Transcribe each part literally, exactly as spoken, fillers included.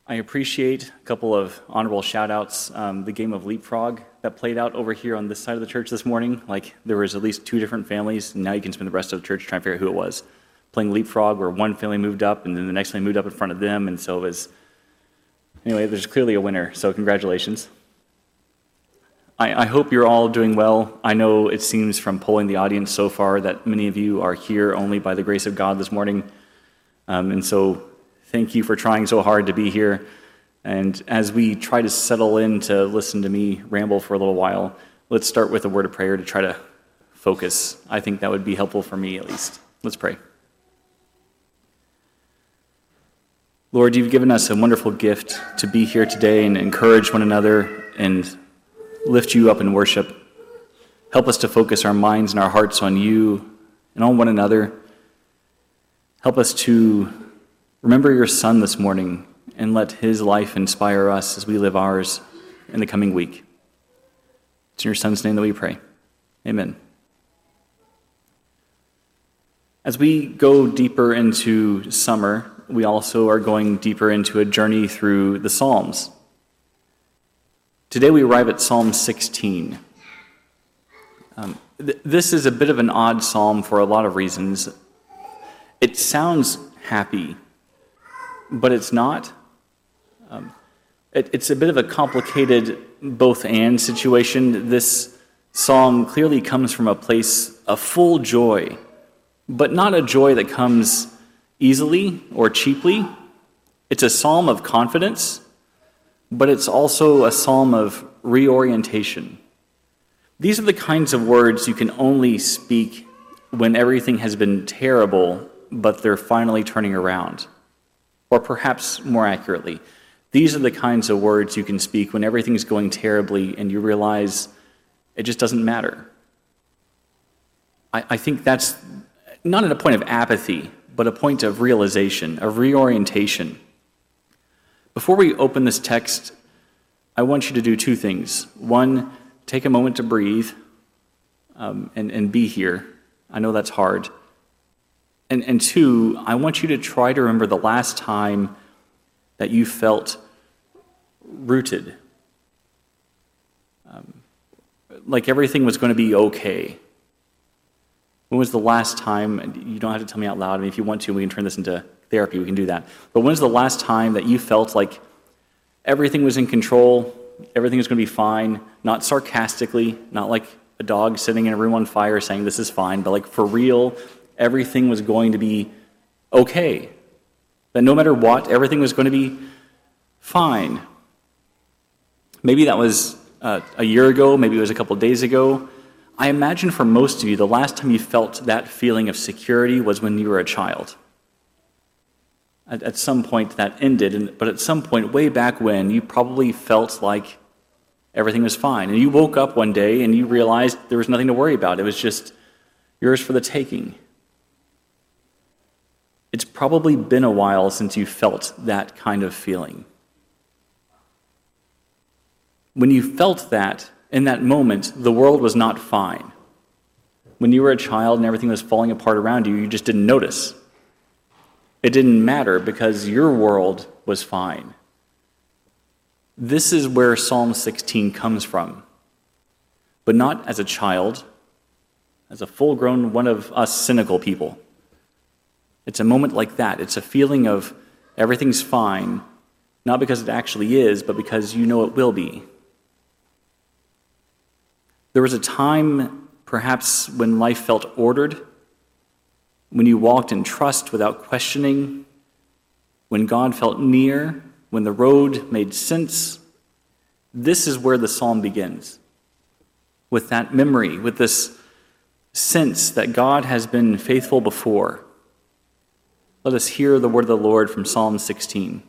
I appreciate a couple of honorable shout-outs. Um, the game of Leapfrog that played out over here on this side of the church this morning. Like, there was at least two different families, and now you can spend the rest of the church trying to figure out who it was. Playing Leapfrog, where one family moved up, and then the next family moved up in front of them, and so it was... Anyway, there's clearly a winner, so congratulations. I, I hope you're all doing well. I know it seems from polling the audience so far that many of you are here only by the grace of God this morning, um, and so... Thank you for trying so hard to be here. And as we try to settle in to listen to me ramble for a little while, let's start with a word of prayer to try to focus. I think that would be helpful for me at least. Let's pray. Lord, you've given us a wonderful gift to be here today and encourage one another and lift you up in worship. Help us to focus our minds and our hearts on you and on one another. Help us to remember your Son this morning and let his life inspire us as we live ours in the coming week. It's in your Son's name that we pray. Amen. As we go deeper into summer, we also are going deeper into a journey through the Psalms. Today we arrive at Psalm sixteen. Um, th- this is a bit of an odd psalm for a lot of reasons. It sounds happy, but it's not. Um, it, it's a bit of a complicated both-and situation. This psalm clearly comes from a place of full joy, but not a joy that comes easily or cheaply. It's a psalm of confidence, but it's also a psalm of reorientation. These are the kinds of words you can only speak when everything has been terrible, but they're finally turning around. Or perhaps more accurately, these are the kinds of words you can speak when everything's going terribly and you realize it just doesn't matter. I, I think that's not at a point of apathy, but a point of realization, of reorientation. Before we open this text, I want you to do two things. One, take a moment to breathe um, and, and be here. I know that's hard. And, and two, I want you to try to remember the last time that you felt rooted, um, like everything was going to be okay. When was the last time, you don't have to tell me out loud, I mean, if you want to, we can turn this into therapy, we can do that. But when was the last time that you felt like everything was in control, everything was going to be fine, not sarcastically, not like a dog sitting in a room on fire saying this is fine, but like for real, everything was going to be okay. That no matter what, everything was going to be fine. Maybe that was uh, a year ago, maybe it was a couple days ago. I imagine for most of you, the last time you felt that feeling of security was when you were a child. At, at some point that ended, and, but at some point way back when, you probably felt like everything was fine. And you woke up one day and you realized there was nothing to worry about. It was just yours for the taking. It's probably been a while since you felt that kind of feeling. When you felt that, in that moment, the world was not fine. When you were a child and everything was falling apart around you, you just didn't notice. It didn't matter because your world was fine. This is where Psalm sixteen comes from, but not as a child, as a full-grown one of us cynical people. It's a moment like that. It's a feeling of everything's fine, not because it actually is, but because you know it will be. There was a time, perhaps, when life felt ordered, when you walked in trust without questioning, when God felt near, when the road made sense. This is where the psalm begins, with that memory, with this sense that God has been faithful before. Let us hear the word of the Lord from Psalm sixteen.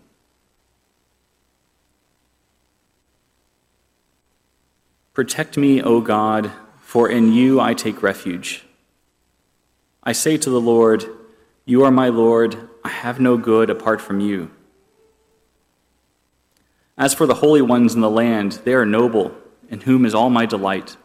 Protect me, O God, for in you I take refuge. I say to the Lord, you are my Lord, I have no good apart from you. As for the holy ones in the land, they are noble, in whom is all my delight.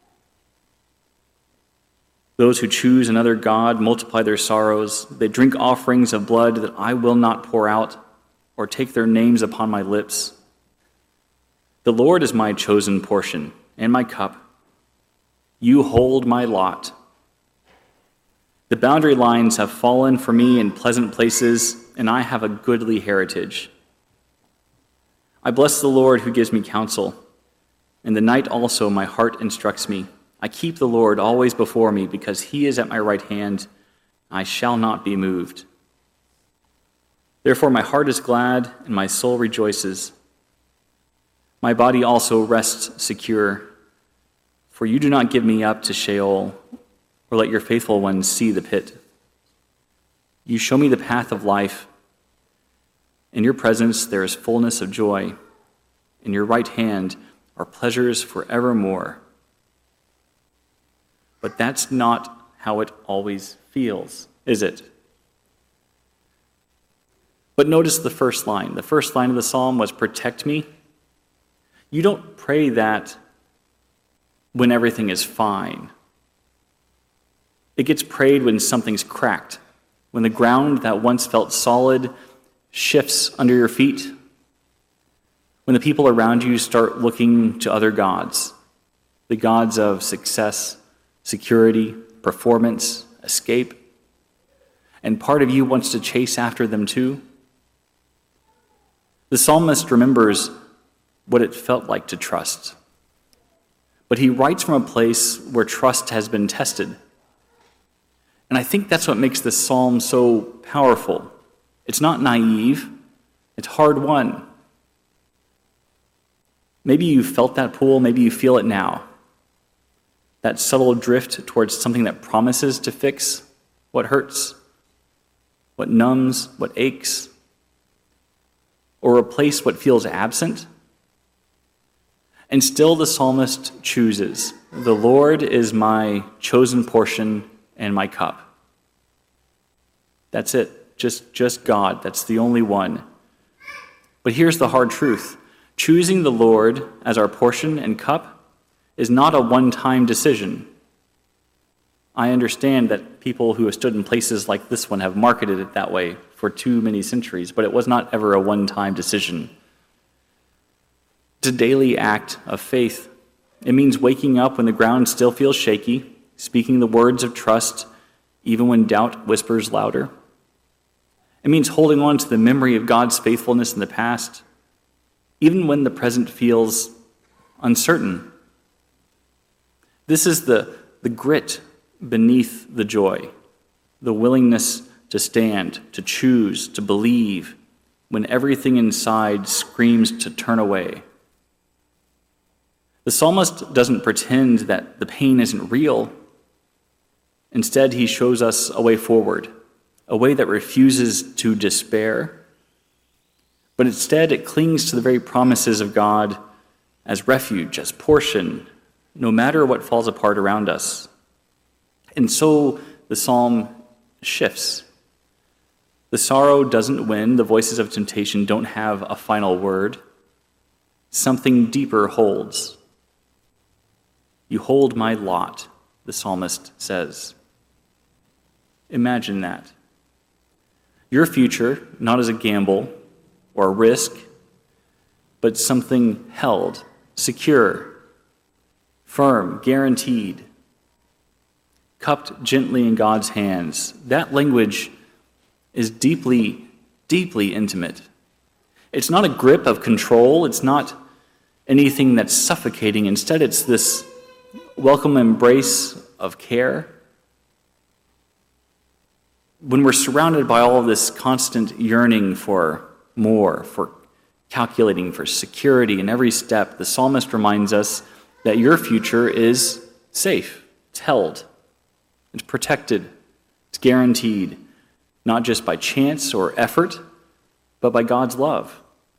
Those who choose another god multiply their sorrows. They drink offerings of blood that I will not pour out. or take their names upon my lips. The Lord is my chosen portion and my cup. You hold my lot. The boundary lines have fallen for me in pleasant places, and I have a goodly heritage. I bless the Lord who gives me counsel. In the night also my heart instructs me. I keep the Lord always before me, because he is at my right hand. I shall not be moved. Therefore my heart is glad, and my soul rejoices. My body also rests secure, for you do not give me up to Sheol, or let your faithful ones see the pit. You show me the path of life. In your presence there is fullness of joy. In your right hand are pleasures forevermore. But that's not how it always feels, is it? But notice the first line. The first line of the psalm was, protect me. You don't pray that when everything is fine. It gets prayed when something's cracked, when the ground that once felt solid shifts under your feet, when the people around you start looking to other gods, the gods of success, security, performance, escape, and part of you wants to chase after them too. The psalmist remembers what it felt like to trust, but he writes from a place where trust has been tested. And I think that's what makes this psalm so powerful. It's not naive, it's hard-won. Maybe you felt that pull, maybe you feel it now. That subtle drift towards something that promises to fix what hurts, what numbs, what aches, or replace what feels absent. And still the psalmist chooses, the Lord is my chosen portion and my cup. That's it, just, just God, that's the only one. But here's the hard truth. Choosing the Lord as our portion and cup is not a one-time decision. I understand that people who have stood in places like this one have marketed it that way for too many centuries, but it was not ever a one-time decision. It's a daily act of faith. It means waking up when the ground still feels shaky, speaking the words of trust even when doubt whispers louder. It means holding on to the memory of God's faithfulness in the past, even when the present feels uncertain. This is the, the grit beneath the joy, the willingness to stand, to choose, to believe, when everything inside screams to turn away. The psalmist doesn't pretend that the pain isn't real. Instead, he shows us a way forward, a way that refuses to despair, but instead it clings to the very promises of God as refuge, as portion, no matter what falls apart around us. And so the psalm shifts. The sorrow doesn't win. The voices of temptation don't have a final word. Something deeper holds. You hold my lot, the psalmist says. Imagine that. Your future, not as a gamble or a risk, but something held, secure, firm, guaranteed, cupped gently in God's hands. That language is deeply, deeply intimate. It's not a grip of control. It's not anything that's suffocating. Instead, it's this welcome embrace of care. When we're surrounded by all of this constant yearning for more, for calculating, for security in every step, the psalmist reminds us that your future is safe, it's held, it's protected, it's guaranteed, not just by chance or effort, but by God's love.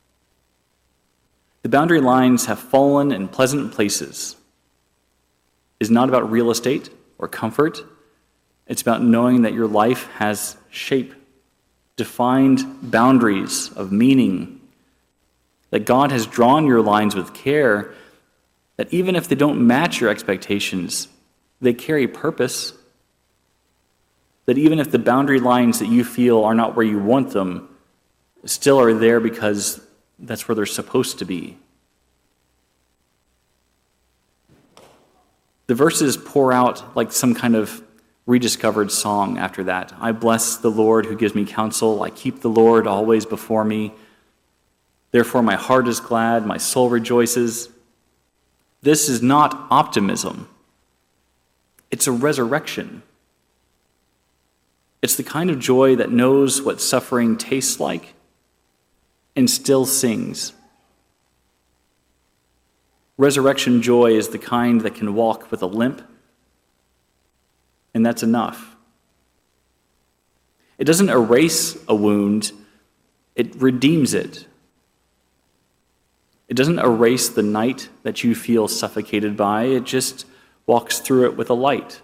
The boundary lines have fallen in pleasant places. It's not about real estate or comfort. It's about knowing that your life has shape, defined boundaries of meaning, that God has drawn your lines with care, that even if they don't match your expectations, they carry purpose, that even if the boundary lines that you feel are not where you want them, still are there because that's where they're supposed to be. The verses pour out like some kind of rediscovered song after that. I bless the Lord who gives me counsel. I keep the Lord always before me. Therefore my heart is glad, my soul rejoices. This is not optimism. It's a resurrection. It's the kind of joy that knows what suffering tastes like and still sings. Resurrection joy is the kind that can walk with a limp, and that's enough. It doesn't erase a wound, it redeems it. It doesn't erase the night that you feel suffocated by, it just walks through it with a light.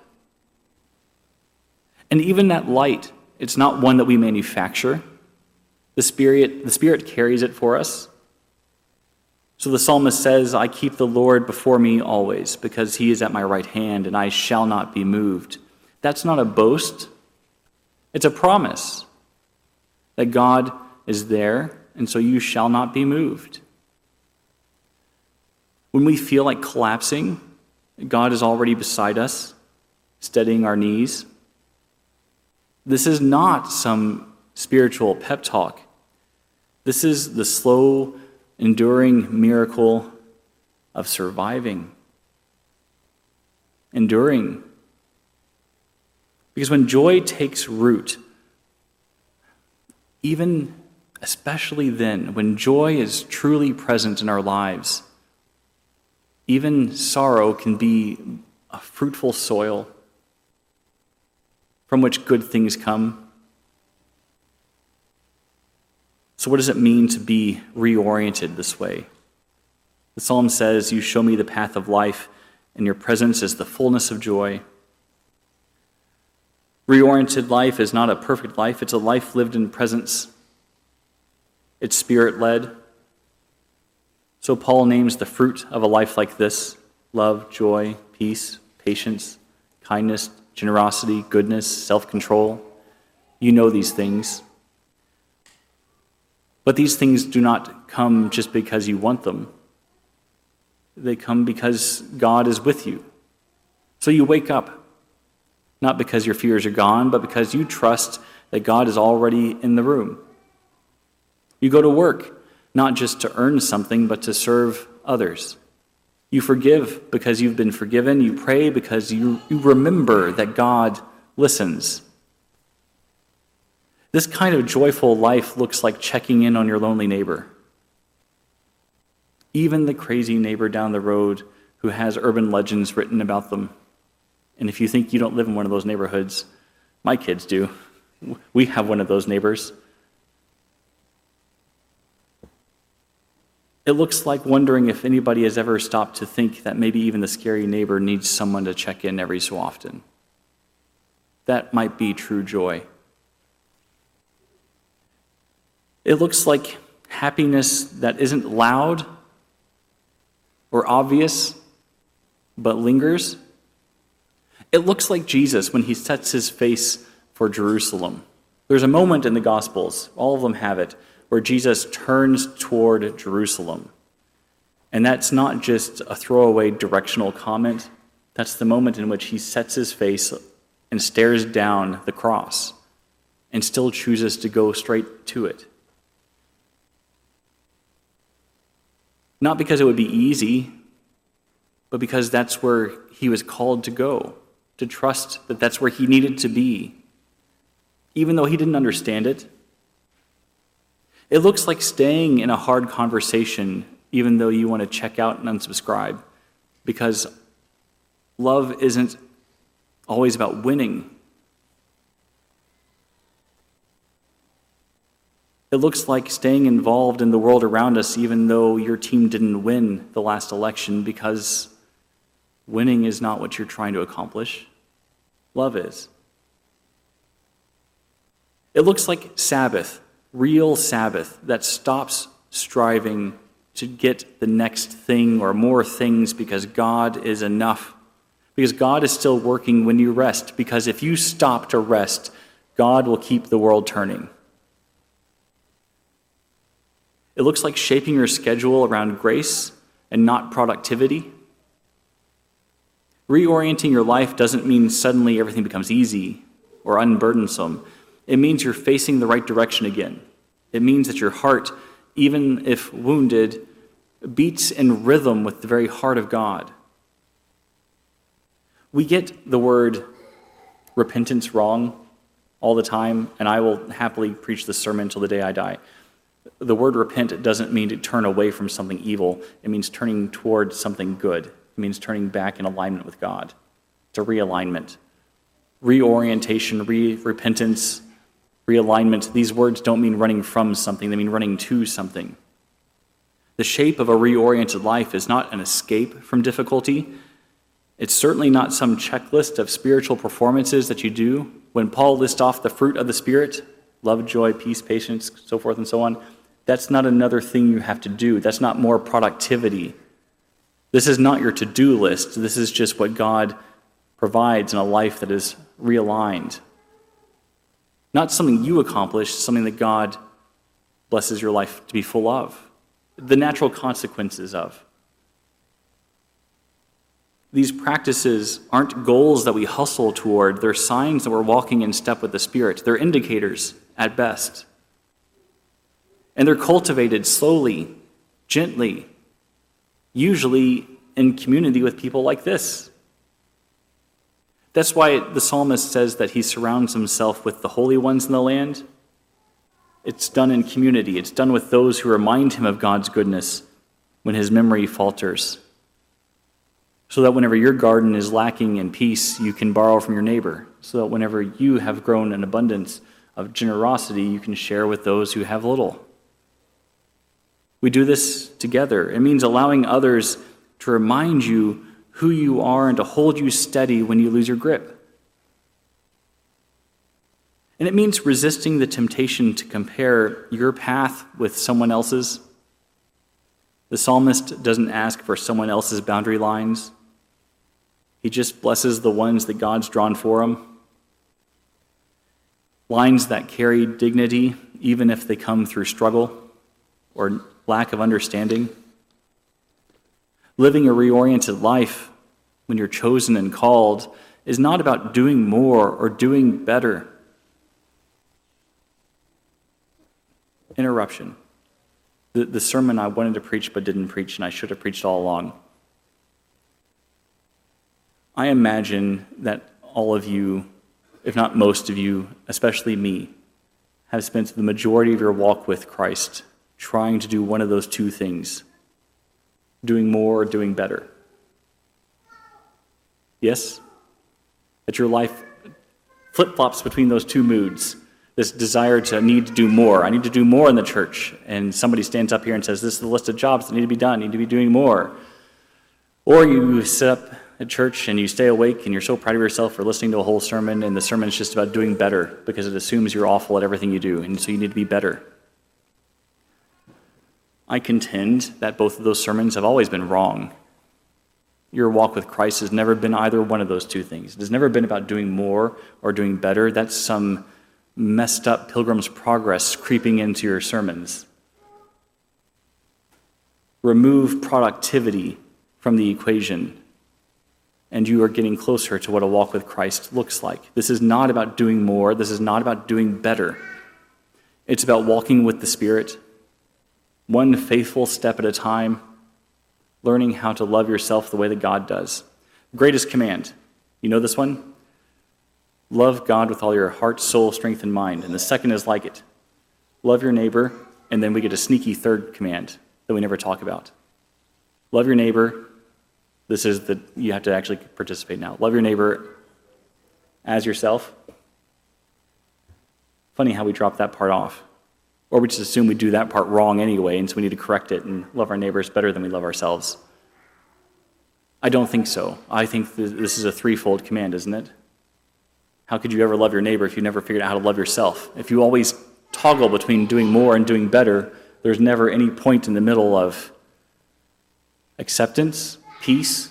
And even that light, it's not one that we manufacture. The Spirit, the Spirit carries it for us. So the psalmist says, I keep the Lord before me always, because he is at my right hand, and I shall not be moved. That's not a boast. It's a promise that God is there, and so you shall not be moved. When we feel like collapsing, God is already beside us, steadying our knees. This is not some spiritual pep talk. This is the slow, enduring miracle of surviving. Enduring. Because when joy takes root, even especially then, when joy is truly present in our lives, even sorrow can be a fruitful soil from which good things come. So what does it mean to be reoriented this way? The psalm says, you show me the path of life, and your presence is the fullness of joy. Reoriented life is not a perfect life, it's a life lived in presence. It's spirit-led. So Paul names the fruit of a life like this: love, joy, peace, patience, kindness, generosity, goodness, self-control. You know these things. But these things do not come just because you want them. They come because God is with you. So you wake up, not because your fears are gone, but because you trust that God is already in the room. You go to work, not just to earn something, but to serve others. You forgive because you've been forgiven. You pray because you, you remember that God listens. This kind of joyful life looks like checking in on your lonely neighbor. Even the crazy neighbor down the road who has urban legends written about them. And if you think you don't live in one of those neighborhoods, my kids do. We have one of those neighbors. It looks like wondering if anybody has ever stopped to think that maybe even the scary neighbor needs someone to check in every so often. That might be true joy. It looks like happiness that isn't loud or obvious, but lingers. It looks like Jesus when he sets his face for Jerusalem. There's a moment in the Gospels, all of them have it, where Jesus turns toward Jerusalem. And that's not just a throwaway directional comment. That's the moment in which he sets his face and stares down the cross and still chooses to go straight to it. Not because it would be easy, but because that's where he was called to go, to trust that that's where he needed to be, even though he didn't understand it. It looks like staying in a hard conversation, even though you want to check out and unsubscribe, because love isn't always about winning. It looks like staying involved in the world around us, even though your team didn't win the last election, because winning is not what you're trying to accomplish. Love is. It looks like Sabbath, real Sabbath, that stops striving to get the next thing or more things because God is enough. Because God is still working when you rest. Because if you stop to rest, God will keep the world turning. It looks like shaping your schedule around grace and not productivity. Reorienting your life doesn't mean suddenly everything becomes easy or unburdensome. It means you're facing the right direction again. It means that your heart, even if wounded, beats in rhythm with the very heart of God. We get the word repentance wrong all the time, and I will happily preach this sermon until the day I die. The word repent doesn't mean to turn away from something evil. It means turning toward something good. It means turning back in alignment with God. It's a realignment. Reorientation, re-repentance, realignment. These words don't mean running from something. They mean running to something. The shape of a reoriented life is not an escape from difficulty. It's certainly not some checklist of spiritual performances that you do. When Paul lists off the fruit of the Spirit, love, joy, peace, patience, so forth and so on, that's not another thing you have to do. That's not more productivity. This is not your to-do list. This is just what God provides in a life that is realigned. Not something you accomplish, something that God blesses your life to be full of. The natural consequences of. These practices aren't goals that we hustle toward. They're signs that we're walking in step with the Spirit. They're indicators at best. And they're cultivated slowly, gently, usually in community with people like this. That's why the psalmist says that he surrounds himself with the holy ones in the land. It's done in community. It's done with those who remind him of God's goodness when his memory falters. So that whenever your garden is lacking in peace, you can borrow from your neighbor. So that whenever you have grown an abundance of generosity, you can share with those who have little. We do this together. It means allowing others to remind you who you are and to hold you steady when you lose your grip. And it means resisting the temptation to compare your path with someone else's. The psalmist doesn't ask for someone else's boundary lines. He just blesses the ones that God's drawn for him. Lines that carry dignity, even if they come through struggle or lack of understanding. Living a reoriented life when you're chosen and called is not about doing more or doing better. Interruption. The, the sermon I wanted to preach but didn't preach, and I should have preached all along. I imagine that all of you, if not most of you, especially me, have spent the majority of your walk with Christ trying to do one of those two things, doing more or doing better. Yes? That your life flip-flops between those two moods, this desire to need to do more. I need to do more in the church. And somebody stands up here and says, this is the list of jobs that need to be done, need to be doing more. Or you sit up at church and you stay awake and you're so proud of yourself for listening to a whole sermon, and the sermon is just about doing better because it assumes you're awful at everything you do, and so you need to be better. I contend that both of those sermons have always been wrong. Your walk with Christ has never been either one of those two things. It has never been about doing more or doing better. That's some messed up Pilgrim's Progress creeping into your sermons. Remove productivity from the equation, and you are getting closer to what a walk with Christ looks like. This is not about doing more. This is not about doing better. It's about walking with the Spirit, one faithful step at a time, learning how to love yourself the way that God does. Greatest command. You know this one? Love God with all your heart, soul, strength, and mind. And the second is like it. Love your neighbor, and then we get a sneaky third command that we never talk about. Love your neighbor. This is the, you have to actually participate now. Love your neighbor as yourself. Funny how we drop that part off. Or we just assume we do that part wrong anyway, and so we need to correct it and love our neighbors better than we love ourselves. I don't think so. I think this is a threefold command, isn't it? How could you ever love your neighbor if you never figured out how to love yourself? If you always toggle between doing more and doing better, there's never any point in the middle of acceptance, peace.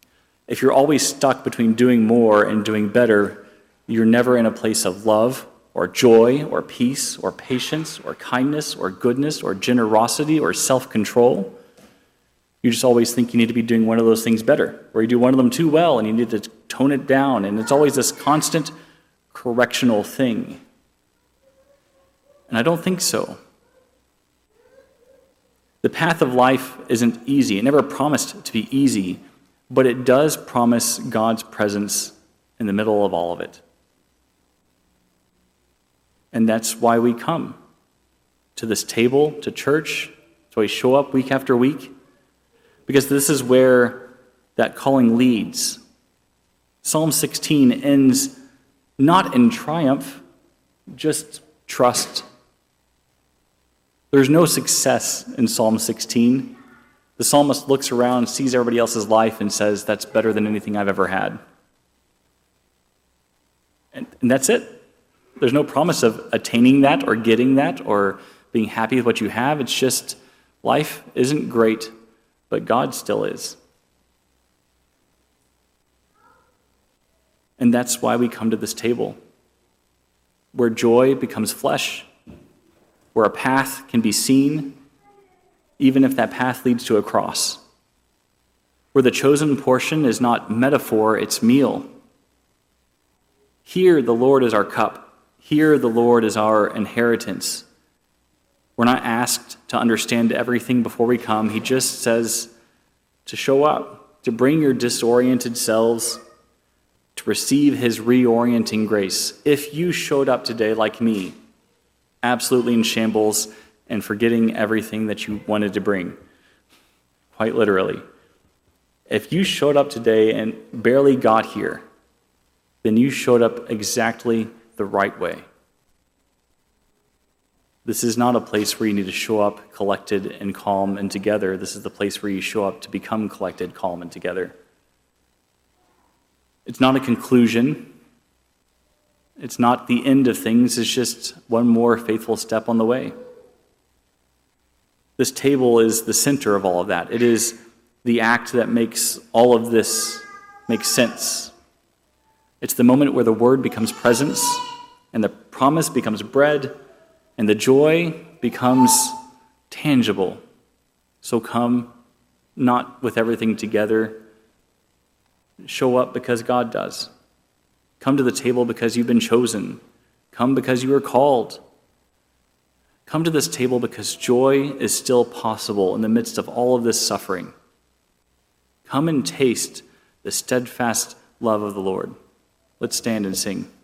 If you're always stuck between doing more and doing better, you're never in a place of love or joy or peace or patience or kindness or goodness or generosity or self-control. You just always think you need to be doing one of those things better, or you do one of them too well and you need to tone it down, and it's always this constant correctional thing. And I don't think so. The path of life isn't easy. It never promised to be easy, but it does promise God's presence in the middle of all of it. And that's why we come to this table, to church. That's why we show up week after week, because this is where that calling leads. Psalm sixteen ends not in triumph, just trust. There's no success in Psalm sixteen. The psalmist looks around, sees everybody else's life, and says, that's better than anything I've ever had. And, and that's it. There's no promise of attaining that or getting that or being happy with what you have. It's just life isn't great, but God still is. And that's why we come to this table, where joy becomes flesh, where a path can be seen, even if that path leads to a cross, where the chosen portion is not metaphor, it's meal. Here the Lord is our cup. Here the Lord is our inheritance. We're not asked to understand everything before we come. He just says to show up, to bring your disoriented selves, to receive his reorienting grace. If you showed up today like me, absolutely in shambles and forgetting everything that you wanted to bring, quite literally, if you showed up today and barely got here, then you showed up exactly the right way. This is not a place where you need to show up collected and calm and together. This is the place where you show up to become collected, calm, and together. It's not a conclusion. It's not the end of things. It's just one more faithful step on the way. This table is the center of all of that. It is the act that makes all of this make sense. It's the moment where the word becomes presence, and the promise becomes bread, and the joy becomes tangible. So come, not with everything together. Show up because God does. Come to the table because you've been chosen. Come because you were called. Come to this table because joy is still possible in the midst of all of this suffering. Come and taste the steadfast love of the Lord. Let's stand and sing.